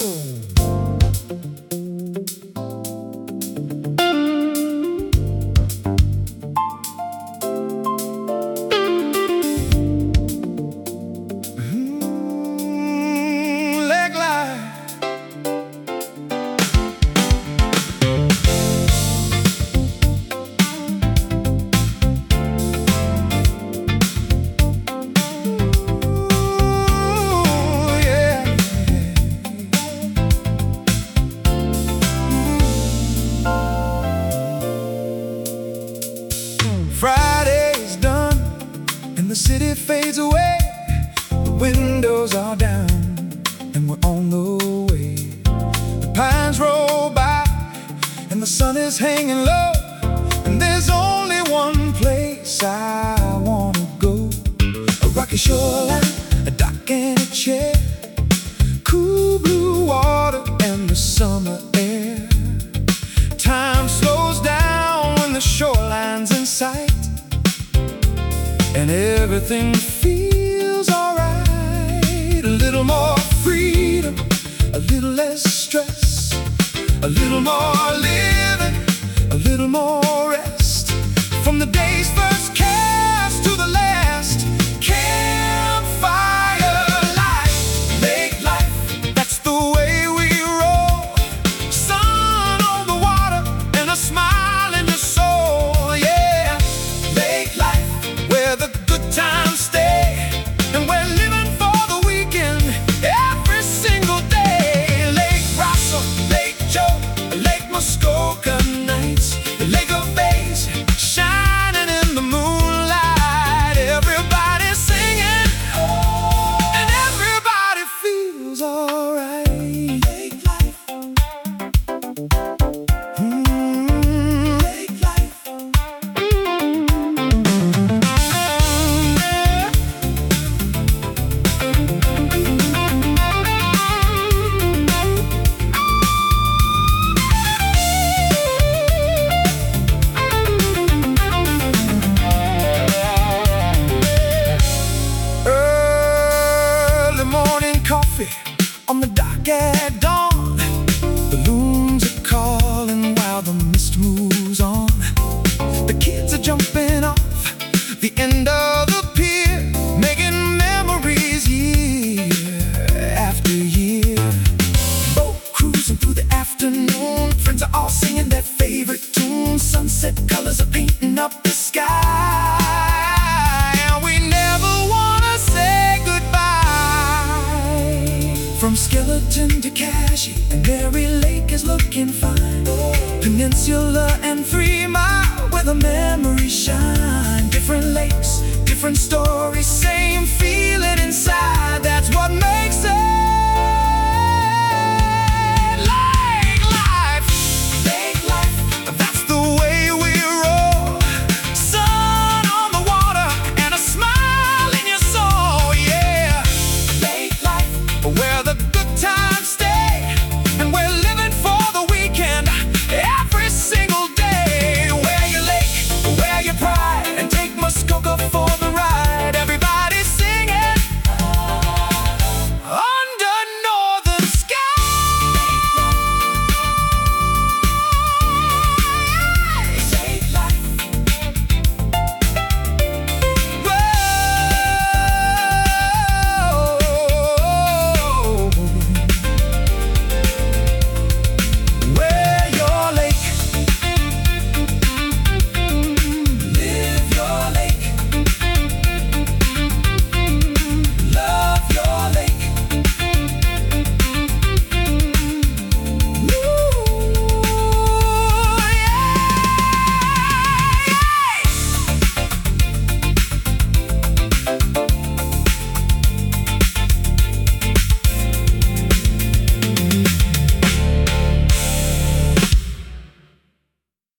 Lake life. Friday's done and the city fades away. The windows are down and we're on the way. The pines roll by and the sun is hanging low. And there's only one place I wanna go. A rocky shoreline, a dock and a chair, cool blue water and the summer air. Time slows down when the shoreline's in sight, and everything feels alright. A little more freedom, a little less stress, a little more living, a little more rest. From the day's first cast to the last campfire life. Lake life, that's the way we roll. Sun on the water and a smile in the soul, yeah. Lake life, where the good times stay, and we're living for the weekend every single day. Lake Rosser, Lake Joe, Lake Muskoka nights, the Lake of Bays, shining in the moonlight. Everybody's singing, and everybody feels alright. Lake life. Lake life. Early morning coffee on the dock at dawn. The loons are calling while the mist moves on. The kids are jumping off the end of the pier, making memories year after year. Boat cruising through the afternoon, friends are all singing their favorite tune. Sunset colors are painting up the sky, and we never wanna say goodbye. From Skeleton to Cashy, and Mary Lake is looking fine. Peninsula and 3 Mile, where the memories shine. Different lakes, different stories, same feeling inside. That's what makes it